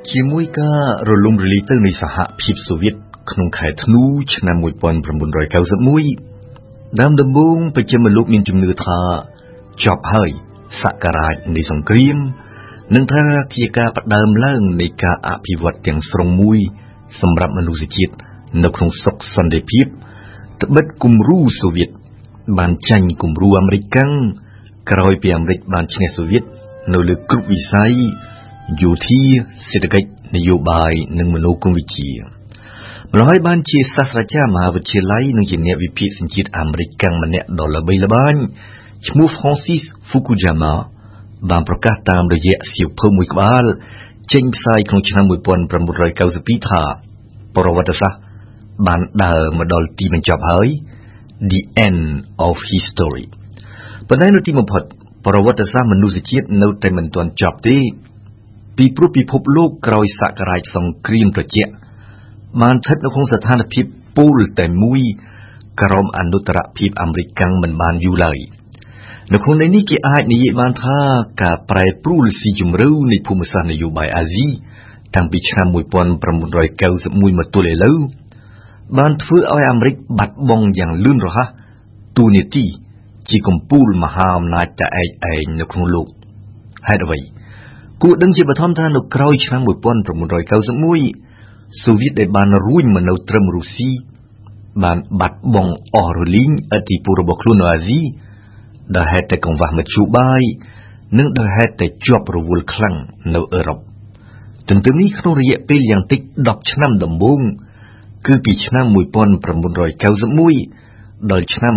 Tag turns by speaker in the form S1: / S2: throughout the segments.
S1: ជាមួយការរលំរលាយទៅនៃសហភាពសូវៀតក្នុងខែធ្នូឆ្នាំ1991ដើមដំបូងប្រជាពលរដ្ឋមានជំនឿថាចប់ហើយសក្ការៈនៃសង្គ្រាមនិងថាជាការផ្ដើមឡើងនៃការអភិវឌ្ឍទាំងស្រុងមួយសម្រាប់មនុស្សជាតិនៅក្នុងសុខសន្តិភាពត្បិតគំរូសូវៀតបានចាញ់គំរូអាមេរិកក្រោយពីអាមេរិកបានឈ្នះសូវៀតនៅលើគ្រប់វិស័យយោធាសេដ្ឋកិច្ចនយោបាយនិងមនោគមវិជ្ជាម្ល៉េះហើយបានជាសាស្ត្រាចារ្យមហាវិទ្យាល័យនិងជាអ្នកវិភាគសញ្ជាតិអាមេរិកម្នាក់ដ៏ល្បីល្បាញឈ្មោះ Francis Fukuyama បានប្រកាសតាមរយៈសៀវភៅមួយក្បាលចេញផ្សាយក្នុងឆ្នាំ1992ថាប្រវត្តិសាស្ត្របានដើរមកដល់ទីបញ្ចប់ហើយ The End of History ប៉ុន្តែនៅទីបំផុតប្រវត្តិសាស្ត្រមនុស្សជាតិនៅតែមិនទាន់ចប់ទេពីព្រោះពិភពលោកក្រោយសក្ការៈសង្គ្រាមត្រជាក់បានស្ថិតនៅក្នុងស្ថានភាពពោលតែមួយក្រោមអនុត្តរភាពអាមេរិកមិនបានយូរឡើយនៅក្នុងនេះគេអាចនិយាយបានថាការប្រែប្រួលស៊ីជម្រៅនៃភូមិសាស្ត្រនយោបាយអាស៊ីតាំងពីឆ្នាំ1991មកទល់ឥឡូវបានធ្វើឲ្យអាមេរិកបាត់បង់យ៉ាងលឿនរហ័សតួនាទីជាកំពូលមហាអំណាចតែឯងនៅក្នុងលោកហេតុអ្វីគួរដឹងជាបឋមថានៅក្រោយឆ្នាំ1991សូវៀតដែលបានរួញមកនៅត្រឹមរុស្ស៊ីបានបាត់បង់អស់រលីងឥទ្ធិពលរបស់ខ្លួននៅអាស៊ីដែលហេតុតែកង្វះមធ្យោបាយនិងដែលហេតុតែជាប់រវល់ខ្លាំងនៅអឺរ៉ុបទន្ទឹមនេះក្នុងរយៈពេលយ៉ាងតិច10ឆ្នាំដំបូងគឺពីឆ្នាំ1991ដល់ឆ្នាំ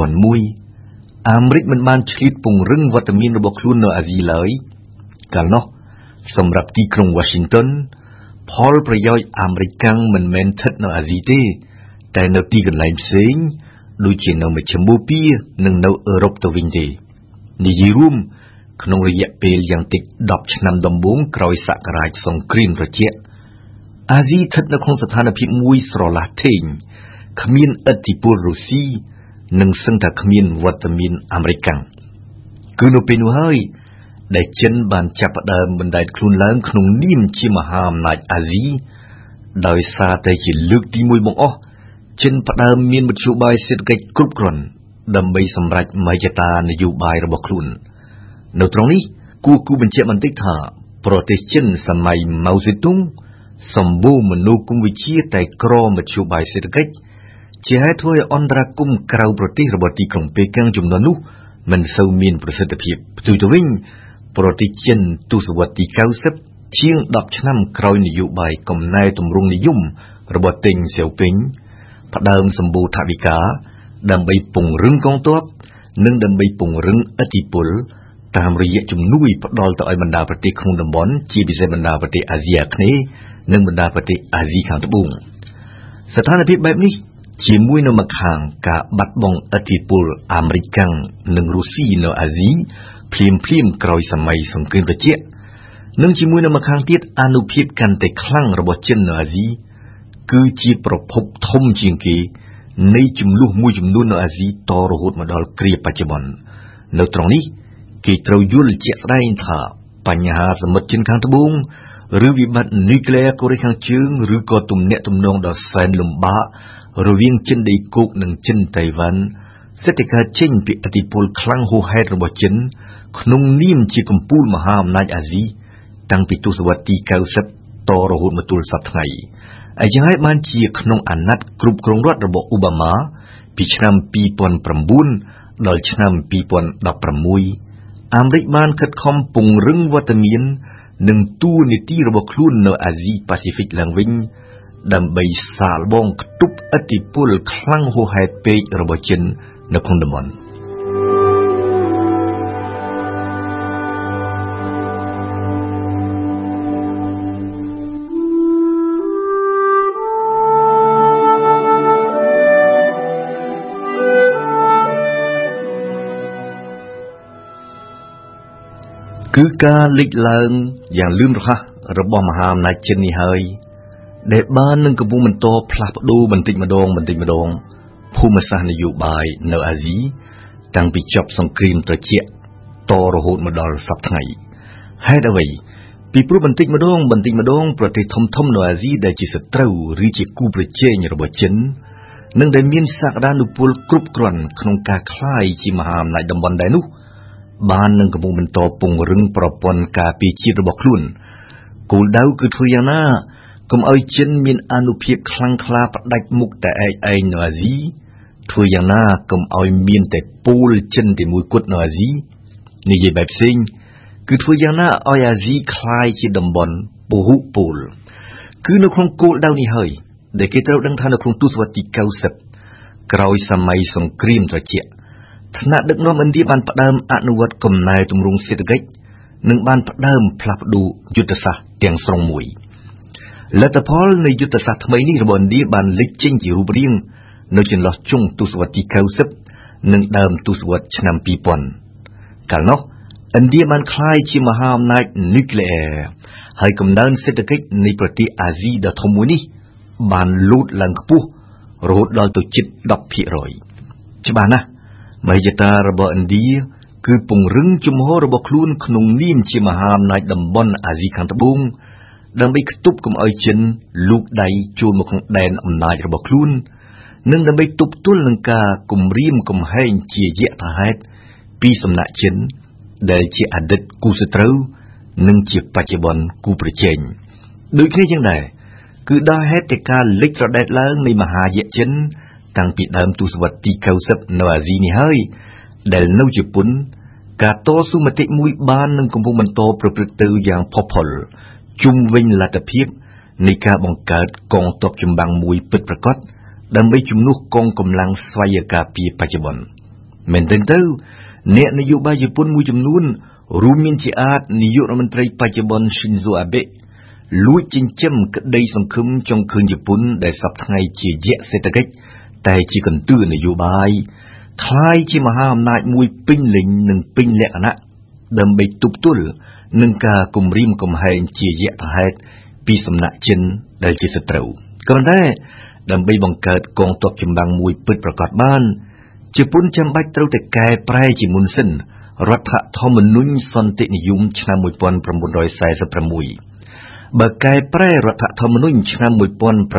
S1: 2001អាមេរិកមិនបានឆ្លៀតពង្រឹងវត្តមានរបស់ខ្លួននៅអាស៊ីឡើយកាលនោះសម្រាប់ទីក្រុង Washington ផលប្រយោជន៍អាមេរិកមិនមែនស្ថិតនៅអាស៊ីទេតែនៅទីកន្លែងផ្សេងដូចជានៅមជ្ឈមបូព៌ានិងនៅអឺរ៉ុបទៅវិញទេនិយាយរួមក្នុងរយៈពេលយ៉ាងតិច10ឆ្នាំដំបូងក្រោយសក្ការៈសង្គ្រាមត្រជាក់អាស៊ីស្ថិតនៅក្នុងស្ថានភាពមួយស្រឡះថេងគ្មានឥទ្ធិពលរុស្ស៊ីនិងសឹងតែគ្មានវត្តមានអាមេរិកគឺនៅពេលនោះហើយដែលចិនបានចាប់ផ្ដើមបណ្ដែតខ្លួនឡើងក្នុងនាមជាមហាអំណាចអាស៊ីដោយសារតែជាលើកទី1បង្អស់ចិនផ្ដើមមានមធ្យោបាយសេដ្ឋកិច្ចគ្រប់គ្រាន់ដើម្បីសម្រេចមហិច្ឆតានយោបាយរបស់ខ្លួននៅត្រង់នេះគួរបញ្ជាក់បន្តិចថាប្រទេសចិនសម័យម៉ៅសេទុងសម្បូរមនោគមវិជ្ជាតែក្រមធ្យោបាយសេដ្ឋកិច្ចជាហេតុធ្វើឲ្យអន្តរាគមន៍ក្រៅប្រទេសរបស់ទីក្រុងប៉េកាំងចំនួននោះមិនសូវមានប្រសិទ្ធភាពផ្ទុយទៅវិញប្រទេសចិនទសវត្សរ៍ទី90ជាង10ឆ្នាំក្រោយនយោបាយកំណែទម្រង់និយមរបស់តេងសៀវពេញផ្ដើមសម្បូរថវិកាដើម្បីពង្រឹងកងទ័ពនិងដើម្បីពង្រឹងឥទ្ធិពលតាមរយៈជំនួយផ្ដល់ទៅឲ្យបណ្ដាប្រទេសក្នុងតំបន់ជាពិសេសបណ្ដាប្រទេសអាស៊ីអាគ្នេយ៍និងបណ្ដាប្រទេសអាស៊ីខាងត្បូងស្ថានភាពបែបនេះជាមួយនៅម្ខាងការបាត់បង់ឥទ្ធិពលអាមេរិកនិងរុស្ស៊ីនៅអាស៊ីភ្លាមក្រោយសម័យសង្គ្រាមត្រជាក់និងជាមួយនៅម្ខាងទៀតអានុភាពកាន់តែខ្លាំងរបស់ចិននៅអាស៊ីគឺជាប្រភពធំជាងគេនៃចំនួនមួយចំនួននៅអាស៊ីតរហូតមកដល់គ្រាបច្ចុប្បន្ននៅត្រង់នេះគេត្រូវយល់ជាក់ស្ដែងថាបញ្ហាសមុទ្រចិនខាងត្បូងឬវិបត្តិនុយក្លេអ៊ែរកូរ៉េខាងជើងឬក៏ទំនាក់ទំនងដ៏សែនលំបាករវាងចិនដីគោកនិងចិនតៃវ៉ាន់សេដ្ឋកិច្ចចេញពីឥទ្ធិពលខ្លាំងហួសហេតុរបស់ចិនក្នុងនាមជាកំពូលមហាអំណាចអាស៊ីតាំងពីទសវត្សរ៍ទី90តរហូតមកទល់សប្តាហ៍ថ្ងៃហើយយ៉ាងហើយបានជាក្នុងអាណត្តិគ្រប់គ្រងរដ្ឋរបស់អូបាម៉ាពីឆ្នាំ2009ដល់ឆ្នាំ2016អាមេរិកបានខិតខំពង្រឹងវត្តមាននិងតួនាទីរបស់ខ្លួននៅអាស៊ីប៉ាស៊ីហ្វិកឡើងវិញដើម្បីសាកល្បងខ្ទប់ឥទ្ធិពលខ្លាំងហួសហេតុពេករបស់ចិននៅក្នុងតំបន់គឺការលេចឡើងយ៉ាងលឿនរហ័សរបស់មហាអំណាចចិននេះហើយដែលបាននឹងកំពុងបន្តផ្លាស់ប្ដូរបន្តិចម្ដងភូមិសាស្ត្រនយោបាយនៅអាស៊ីតាំងពីចប់សង្គ្រាមត្រជាក់តរហូតមកដល់សប្តាហ៍ថ្ងៃហេតុអ្វីពីព្រោះបន្តិចម្ដងប្រទេសធំនៅអាស៊ីដែលជាសត្រូវឬជាគូប្រជែងរបស់ចិននិងដែលមានសក្តានុពលគ្រប់គ្រាន់ក្នុងការក្លាយជាមហាអំណាចតំបន់ដែរនោះបាននឹងកំពុងបន្តពង្រឹងប្រព័ន្ធការពារជាតិរបស់ខ្លួនគោលដៅគឺធ្វើយ៉ាងណាកុំឲ្យចិនមានអានុភាពខ្លាំងក្លាផ្ដាច់មុខតែឯងនៅអាស៊ីធ្វើយ៉ាងណាកុំឲ្យមានតែពូលចិនតែមួយគត់នៅអាស៊ីនិយាយបែបផ្សេងគឺធ្វើយ៉ាងណាឲ្យអាស៊ីคล้ายជាតំបន់ពហុពលគឺនៅក្នុងគោលដៅនេះហើយដែលគេត្រូវដឹងថានៅក្នុងទសវត្សរ៍ទី90ក្រោយសម័យសង្គ្រាមត្រជាក់ថ្នាក់ដឹកនាំឥណ្ឌាបានផ្ដើមអនុវត្តកំណែទម្រង់សេដ្ឋកិច្ចនិងបានផ្ដើមផ្លាស់ប្ដូរយុទ្ធសាស្ត្រទាំងស្រុងមួយលទ្ធផលនៃយុទ្ធសាស្ត្រថ្មីនេះរបស់ឥណ្ឌាបានលេចចេញជារូបរាងនៅចន្លោះចុងទសវត្សរ៍ទី90និងដើមទសវត្សរ៍ឆ្នាំ2000កាលនោះឥណ្ឌាបានក្លាយជាមហាអំណាចនុយក្លេអ៊ែរហើយកំណើនសេដ្ឋកិច្ចនៃប្រទេសអាស៊ីដ៏ធំមួយនេះបានលោតឡើងខ្ពស់រហូតដល់ទៅជិត 10% ច្បាស់ណាស់មហិច្ឆតារបស់ឥណ្ឌាគឺពង្រឹងជំហររបស់ខ្លួនក្នុងនាមជាមហាអំណាចតំបន់អាស៊ីខាងត្បូងដើម្បីខ្ទប់កុំឲ្យចិនលូកដៃចូលមកក្នុងដែនអំណាចរបស់ខ្លួននិងដើម្បីទប់ទល់នឹងការគំរាមកំហែងជាយថាហេតុពីសំណាក់ចិនដែលជាអតីតគូសត្រូវនិងជាបច្ចុប្បន្នគូប្រជែងដូចគ្នាយ៉ាងដែរគឺដោយហេតុតែការលេចរដែតឡើងនៃមហាយក្សចិនតាំងពីដើមទសវត្សរ៍ទី90នៅអាស៊ីនេះហើយដែលនៅជប៉ុនការតស៊ូមតិមួយបាននឹងកំពុងបន្តប្រព្រឹត្តទៅយ៉ាងផុសផុលជុំវិញលទ្ធភាពនៃការបង្កើតកងទ័ពចម្បាំងមួយពិតប្រាកដដើម្បីជំនួសកងកម្លាំងស្វ័យការពារបច្ចុប្បន្នមែនទែនទៅអ្នកនយោបាយជប៉ុនមួយចំនួនរួមមានជាអាចនាយករដ្ឋមន្ត្រីបច្ចុប្បន្ន Shinzo Abe លួចចិញ្ចឹមក្តីសង្ឃឹមចង់ឃើញជប៉ុនដែលសពថ្ងៃជាយក្សសេដ្ឋកិច្ចតែជាកន្ទឿនយោបាយคล้ายជាមហាអំណាចមួយពេញលេញនិងពេញលក្ខណៈដើម្បីទប់ទល់នឹងការគំរាមកំហែងជាយថាហេតុពីសំណាក់ចិនដែលជាសត្រូវក៏ប៉ុន្តែដើម្បីបង្កើតកងទ័ពចម្បាំងមួយពិតប្រាកដបានជប៉ុនចាំបាច់ត្រូវតែកែប្រែជាមុនសិនរដ្ឋធម្មនុញ្ញសន្តិនិយមឆ្នាំ1946បើកែប្រែរដ្ឋធម្មនុញ្ញឆ្នាំ1946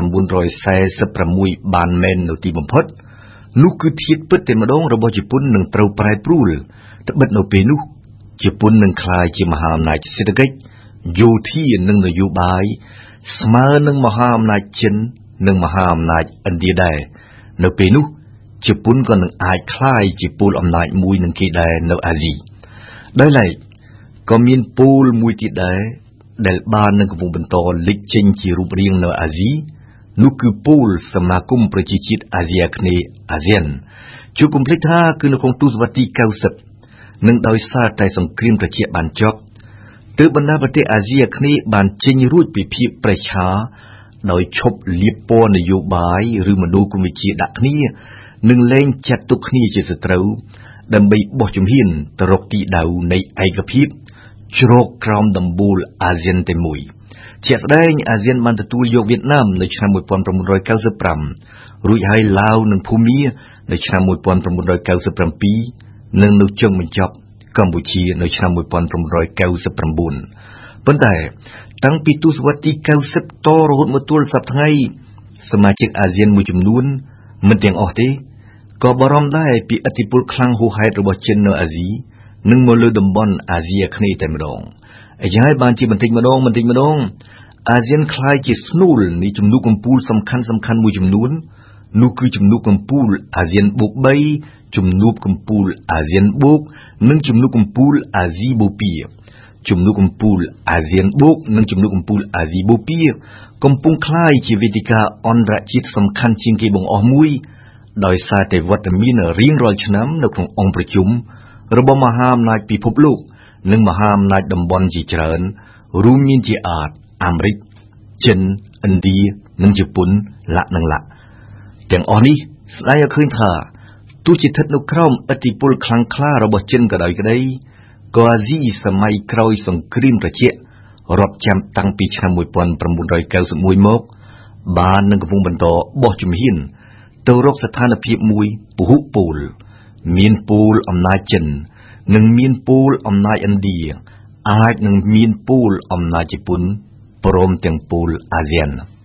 S1: បានមែននៅទីបំផុតនោះគឺធាតុពិតតែម្ដងរបស់ជប៉ុននឹងត្រូវប្រែប្រួលត្បិតនៅពេលនោះជប៉ុននឹងក្លាយជាមហាអំណាចសេដ្ឋកិច្ចយោធានិងនយោបាយស្មើនឹងមហាអំណាចចិននិងមហាអំណាចឥណ្ឌាដែរនៅពេលនោះជប៉ុនក៏នឹងអាចក្លាយជាពូលអំណាចមួយនឹងគេដែរនៅអាស៊ីដោយឡែកក៏មានពូលមួយទៀតដែរដែលបាននឹងកំពុងបន្តលេចចេញជារូបរាងនៅអាស៊ីនោះគឺពូលសមាគមប្រជាជាតិអាស៊ីអាគ្នេយ៍អាស៊ានជួបកុំភ្លេចថាគឺនៅក្នុងទសវត្សរ៍ទី90និងដោយសារតែសង្គ្រាមត្រជាក់បានចប់ទើបបណ្ដាប្រទេសអាស៊ីអាគ្នេយ៍បានចេញរួចពីភាពប្រេះឆាដោយឈប់លាបពណ៌នយោបាយឬមនោគមវិជ្ជាដាក់គ្នានិងលែងចាត់ទុកគ្នាជាសត្រូវដើម្បីបោះជំហានទៅរកទីដៅនៃឯកភាពជ្រកក្រោមដំបូលអាស៊ានតែមួយជាក់ស្ដែងអាស៊ានបានទទួលយកវៀតណាមនៅឆ្នាំ1995រួចហើយឡាវនិងភូមានៅឆ្នាំ1997និងនៅចុងបញ្ចប់កម្ពុជានៅឆ្នាំ1999ប៉ុន្តែតាំងពីទសវត្សរ៍ទី90តរហូតមកទល់សប្តាហ៍ថ្ងៃសមាជិកអាស៊ានមួយចំនួនមិនទាំងអស់ទេក៏បារម្ភដែរពីឥទ្ធិពលខ្លាំងហួសហេតុរបស់ចិននៅអាស៊ីនិងមកលើតំបន់អាស៊ីអាគ្នេយ៍តែម្ដងឯយ៉ាងហើយបានជាបន្តិចម្ដងអាស៊ានក្លាយជាស្នូលនៃជំនួបកម្ពុជាសំខាន់មួយចំនួននោះគឺជំនួបកម្ពុជាអាស៊ានបូក3ជំនួបកម្ពុជាអាស៊ានបូកនិងជំនួបកម្ពុជាអាស៊ីបូព៌ាជំនួបកម្ពុជាអាស៊ានបូកនិងជំនួបកម្ពុជាអាស៊ីបូព៌ាកំពុងក្លាយជាវេទិកាអន្តរជាតិសំខាន់ជាងគេបង្អស់មួយដោយសារតែវត្តមានរៀងរាល់ឆ្នាំនៅក្នុងអង្គប្រជុំរបស់មហាអំណាចពិភពលោកនិងមហាអំណាចតំបន់ជាច្រើនរួមមានជាអាចអាមេរិកចិនឥណ្ឌានិងជប៉ុនលក្ខណៈទាំងអស់នេះស្ដាយឲ្យឃើញថាទោះជាស្ថិតនៅក្រោមឥទ្ធិពលខ្លាំងក្លារបស់ចិនក៏ដោយក្តីក៏អាស៊ីសម័យក្រោយសង្គ្រាមត្រជាក់រាប់ចាំតាំងពីឆ្នាំ1991មកបាននឹងកំពុងបន្តបោះជំហានទៅរកស្ថានភាពមួយពហុពល មានពូលអំណាចចិននិងមានពូលអំណាចឥណ្ឌាអាចនឹងមានពូលអំណាចជប៉ុនព្រមទាំងពូលអាស៊ាន